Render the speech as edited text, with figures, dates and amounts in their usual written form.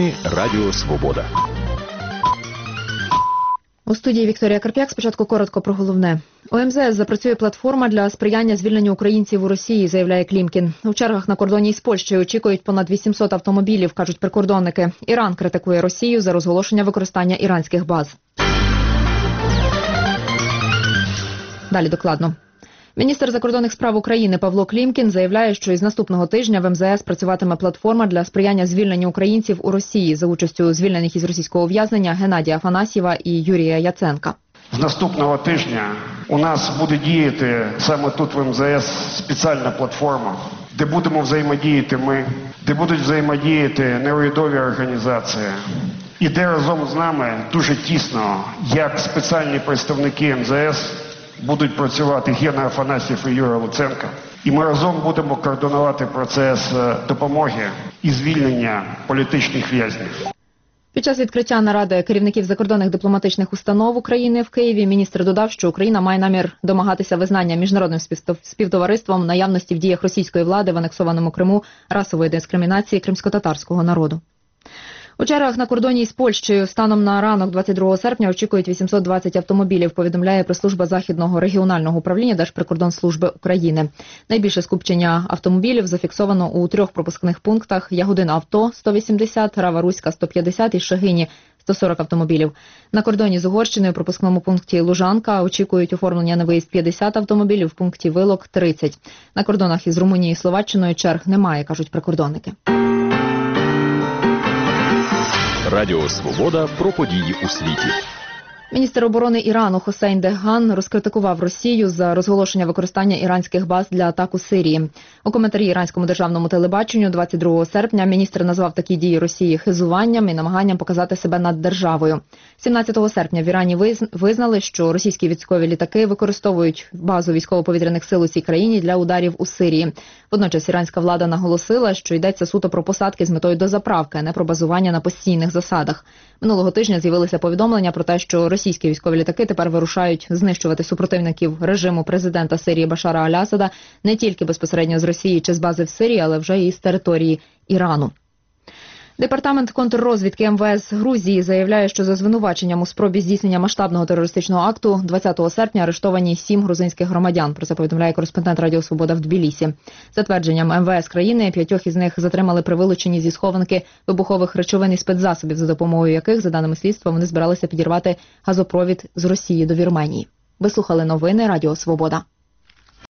Новини Радіо Свобода. У студії Вікторія Карп'як. Спочатку коротко про головне. У МЗС запрацює платформа для сприяння звільненню українців у Росії, заявляє Клімкін. У чергах на кордоні із Польщею очікують понад 800 автомобілів, кажуть прикордонники. Іран критикує Росію за розголошення використання іранських баз. Далі докладно. Міністр закордонних справ України Павло Клімкін заявляє, що із наступного тижня в МЗС працюватиме платформа для сприяння звільненню українців у Росії за участю звільнених із російського ув'язнення Геннадія Афанасьєва і Юрія Яценка. З наступного тижня у нас буде діяти саме тут в МЗС спеціальна платформа, де будемо взаємодіяти ми, де будуть взаємодіяти неурядові організації. І де разом з нами дуже тісно, як спеціальні представники МЗС, будуть працювати Гена Афанасьєв і Юрій Луценко. І ми разом будемо координувати процес допомоги і звільнення політичних в'язнів. Під час відкриття наради керівників закордонних дипломатичних установ України в Києві міністр додав, що Україна має намір домагатися визнання міжнародним співтовариством наявності в діях російської влади в анексованому Криму расової дискримінації кримськотатарського народу. У чергах на кордоні із Польщею станом на ранок 22 серпня очікують 820 автомобілів, повідомляє прес-служба Західного регіонального управління Держприкордонслужби України. Найбільше скупчення автомобілів зафіксовано у 3 пропускних пунктах: Ягодин-Авто – 180, Рава-Руська – 150 і Шегині – 140 автомобілів. На кордоні з Угорщиною у пропускному пункті Лужанка очікують оформлення на виїзд 50 автомобілів, в пункті Вилок – 30. На кордонах із Румунією і Словаччиною черг немає, кажуть прикордонники. Радіо Свобода про події у світі. Міністр оборони Ірану Хосейн Дехган розкритикував Росію за розголошення використання іранських баз для атак у Сирії. У коментарі іранському державному телебаченню 22 серпня міністр назвав такі дії Росії хизуванням і намаганням показати себе над державою. 17 серпня в Ірані визнали, що російські військові літаки використовують базу військово-повітряних сил у цій країні для ударів у Сирії. Водночас іранська влада наголосила, що йдеться суто про посадки з метою дозаправки, а не про базування на постійних засадах. Минулого тижня з'явилися повідомлення про те, що російські військові літаки тепер вирушають знищувати супротивників режиму президента Сирії Башара Аль-Асада не тільки безпосередньо з Росії чи з бази в Сирії, але вже і з території Ірану. Департамент контррозвідки МВС Грузії заявляє, що за звинуваченням у спробі здійснення масштабного терористичного акту 20 серпня арештовані 7 грузинських громадян. Про це повідомляє кореспондент Радіо Свобода в Тбілісі. За твердженням МВС країни, 5 із них затримали при вилученні зі схованки вибухових речовин і спецзасобів, за допомогою яких, за даними слідства, вони збиралися підірвати газопровід з Росії до Вірменії. Ви слухали новини Радіо Свобода.